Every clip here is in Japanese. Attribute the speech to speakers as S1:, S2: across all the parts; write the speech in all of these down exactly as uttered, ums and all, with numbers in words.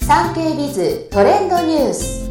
S1: 産経ビズトレンドニュース。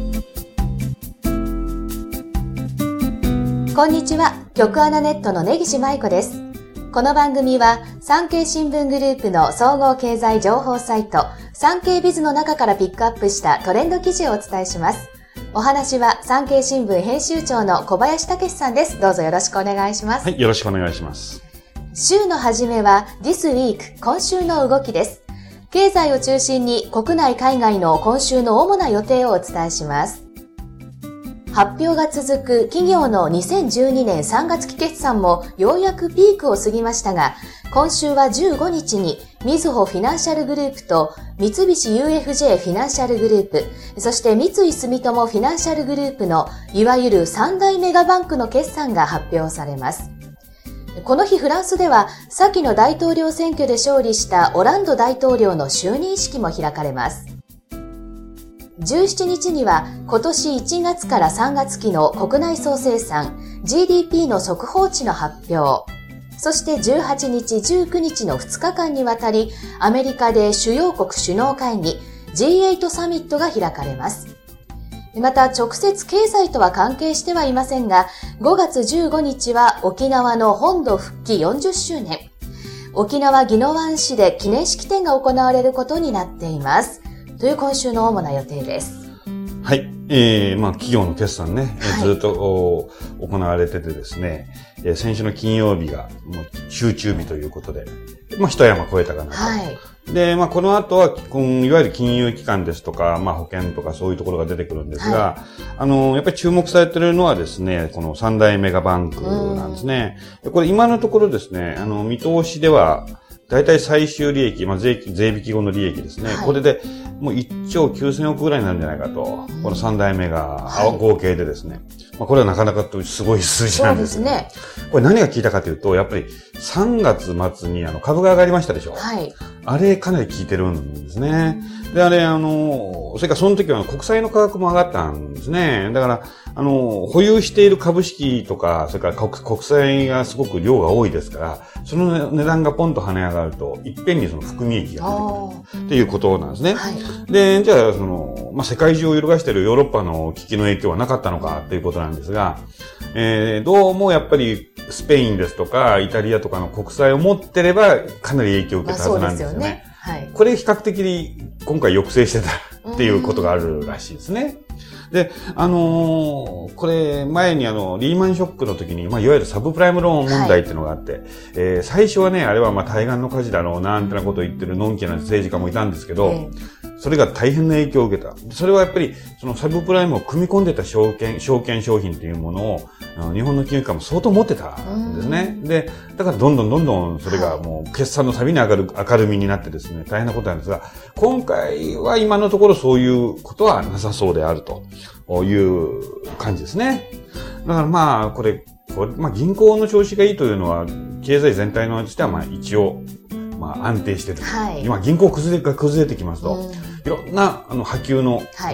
S1: こんにちは、局アナネットの根岸舞子です。この番組は産経新聞グループの総合経済情報サイト産経ビズの中からピックアップしたトレンド記事をお伝えします。お話は産経新聞編集長の小林武史さんです。どうぞよろしくお願いします。
S2: はい、よろしくお願いします。
S1: 週の初めは This Week 今週の動きです。経済を中心に国内海外の今週の主な予定をお伝えします。発表が続く企業のにせんじゅうにねんさんがつ期決算もようやくピークを過ぎましたが、今週はじゅうごにちにみずほフィナンシャルグループと三菱 ユーエフジェー フィナンシャルグループ、そして三井住友フィナンシャルグループのいわゆる三大メガバンクの決算が発表されます。この日フランスでは先の大統領選挙で勝利したオランド大統領の就任式も開かれます。じゅうしちにちには今年いちがつからさんがつ期の国内総生産 ジーディーピー の速報値の発表。そしてじゅうはちにち、じゅうくにちのふつかかんにわたりアメリカで主要国首脳会議 ジーエイト サミットが開かれます。また直接経済とは関係してはいませんが、ごがつじゅうごにちは沖縄の本土復帰よんじゅっしゅうねん。沖縄宜野湾市で記念式典が行われることになっています。という今週の主な予定です。
S2: はい。えー、まあ企業の決算ね、はい、ずっと行われててですね、えー、先週の金曜日がもう集中日ということで、まあ一山越えたかなと。はい。で、まあこの後は、いわゆる金融機関ですとか、まあ保険とかそういうところが出てくるんですが、はい、あの、やっぱり注目されているのはですね、この三大メガバンクなんですね。これ今のところですね、あの、見通しでは、だいたい最終利益、まあ税、税引き後の利益ですね。はい、これでもういっちょうきゅうせんおくぐらいになるんじゃないかと。この三代目が、はい、合計でですね。まあこれはなかなかすごい数字なんですね。そうですね。これ何が効いたかというと、やっぱりさんがつ末にあの株が上がりましたでしょ。はい。あれかなり効いてるんですね。で、あれあの、それからその時は国債の価格も上がったんですね。だから、あの、保有している株式とか、それから国、国債がすごく量が多いですから、その値段がポンと跳ね上がると、いっぺんにその含み益が出てくるっていうことなんですね。はい、で、じゃあ、その、まあ、世界中を揺るがしているヨーロッパの危機の影響はなかったのかっていうことなんですが、えー、どうもやっぱりスペインですとか、イタリアとかの国債を持ってれば、かなり影響を受けたはずなんですよね。まあ、そうですよね。はい。これ比較的に今回抑制してたっていうことがあるらしいですね。で、あのー、これ、前にあの、リーマンショックの時に、まあ、いわゆるサブプライムローン問題っていうのがあって、はい、えー、最初はね、あれはまあ、対岸の火事だろうなんてなことを言ってるのんきな政治家もいたんですけど、えー、それが大変な影響を受けた。それはやっぱり、そのサブプライムを組み込んでた証券、証券商品っていうものを、日本の金融機関も相当持ってたんですね。で、だからどんどんどんどんそれがもう決算のたびに上がる明るみになってですね、大変なことなんですが、今回は今のところそういうことはなさそうであるという感じですね。だからまあ、これ、これまあ銀行の調子がいいというのは、経済全体のとしてはまあ一応、まあ安定してる。はい、今銀行崩れが崩れてきますと、いろんなあの波及の、はい、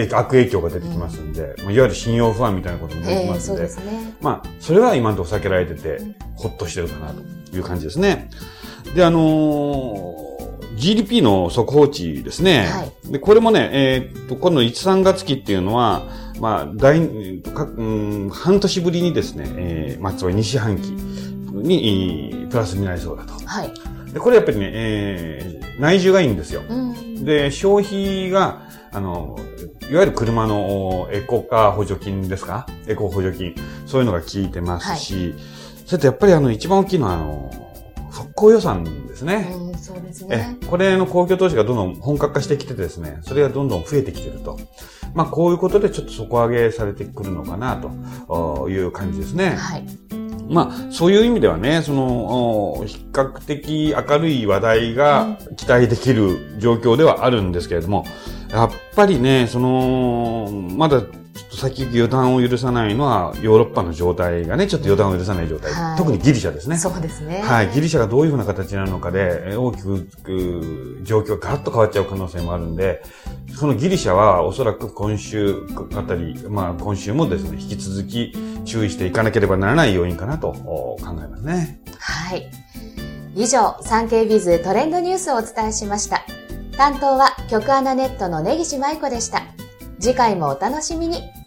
S2: 悪影響が出てきますんで、うん、いわゆる信用不安みたいなことも出てきますんで、えー、そうですね、まあそれは今のところ避けられてて、うん、ほっとしてるかなという感じですね。で、あのー、ジーディーピー の速報値ですね。はい、で、これもね、えー、っと、今度いち、さんがつ期っていうのは、まあ、大、かうん、半年ぶりにですね、えー、まあ、つまりに四半期に、プラスになりそうだと。はい。で、これやっぱりね、えー、内需がいいんですよ。うん、で、消費が、あの、いわゆる車のエコカー補助金ですか？エコ補助金。そういうのが効いてますし、はい、それとやっぱりあの、一番大きいのはあの、復興予算ですね。うん、そうですね。え、これの公共投資がどんどん本格化してきてですね、それがどんどん増えてきてると。まあ、こういうことでちょっと底上げされてくるのかなという感じですね。はい。まあ、そういう意味ではね、その、比較的明るい話題が期待できる状況ではあるんですけれども、やっぱりね、その、まだ、ちょっと先行き予断を許さないのは、ヨーロッパの状態がね、ちょっと予断を許さない状態。はい、特にギリシャですね。そうですね。はい。ギリシャがどういうふうな形になるのかで、大きく、状況がガラッと変わっちゃう可能性もあるんで、そのギリシャはおそらく今週あたり、まあ今週もですね、引き続き注意していかなければならない要因かなと考えますね。
S1: はい。以上、産経ビズトレンドニュースをお伝えしました。 担当は局アナネットの根岸舞子でした。次回もお楽しみに。